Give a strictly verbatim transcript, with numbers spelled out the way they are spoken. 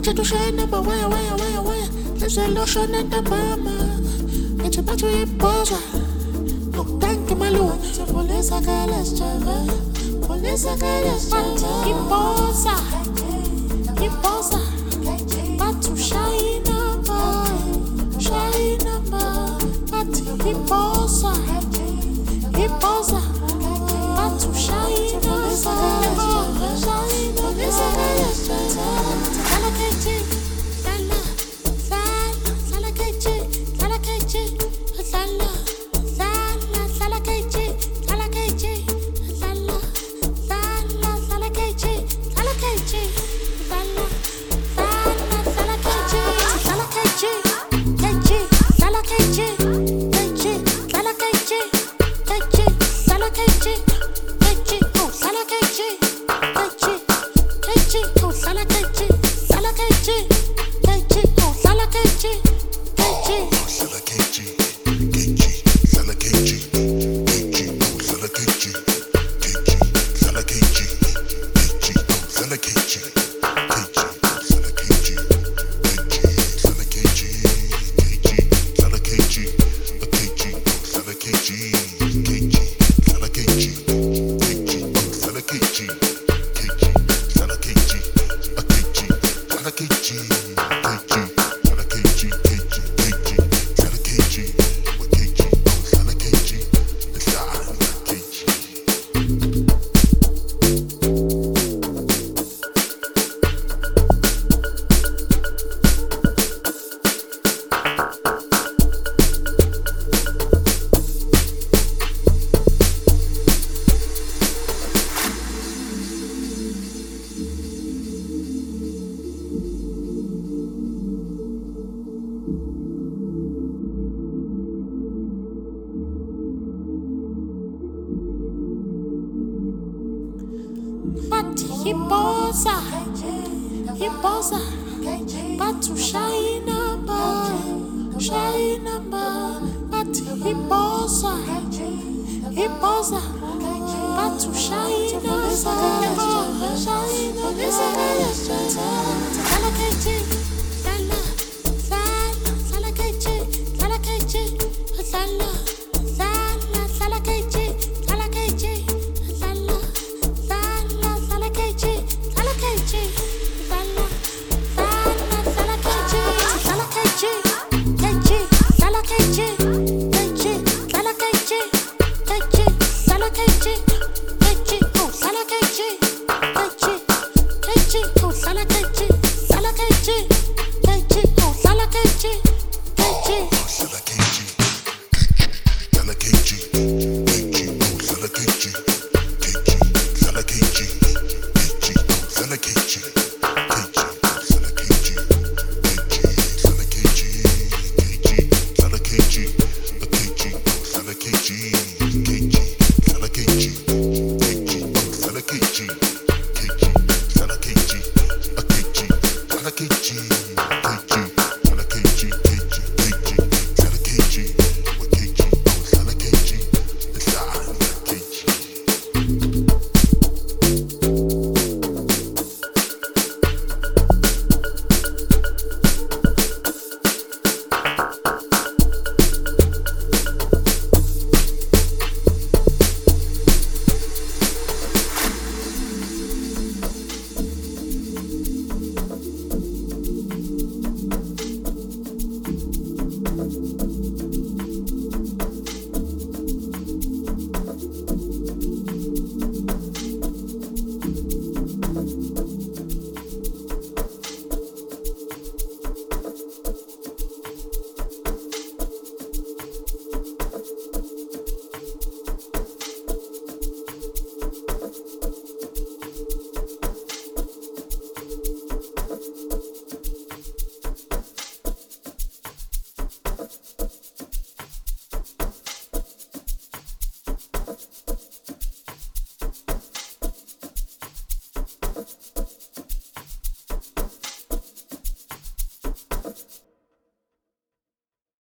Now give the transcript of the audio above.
to shine up, where, where, where, where? There's a lotion at the mama. It's about to eat boza. Oh, thank you, my lord. So, police are careless, Java. Police are careless, Java. Eat boza. Eat boza. About to shine up, shine up. But eat boza. Eat boza. About to shine up, shine up. Police are careless, Java. Ibosa, Ibosa, but to shine up, shine up, but Ibosa, Ibosa, but to shine up, shine K G.